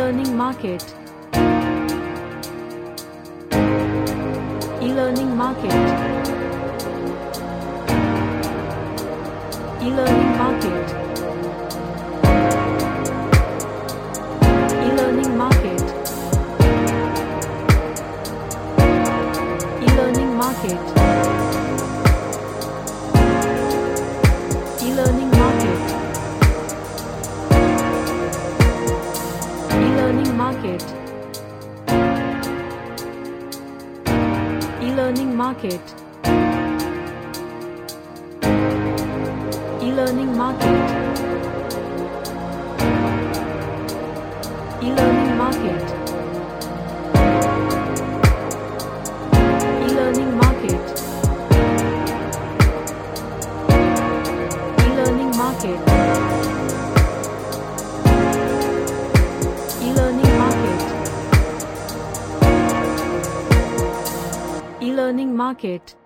E-learning market. E-learning market. E-learning market. E-learning market. E-learning market. E-learning market. E-learning market. E-learning market. E-learning market. E-learning market. E-learning market. E-learning market. E-learning market. E-learning market.